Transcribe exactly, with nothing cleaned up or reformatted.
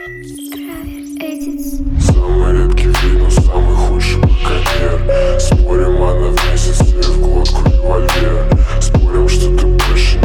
Самый редкий вид, но самый худший браконьер. Спорим, она в месяц в глотку револьвер. Спорим, что ты больше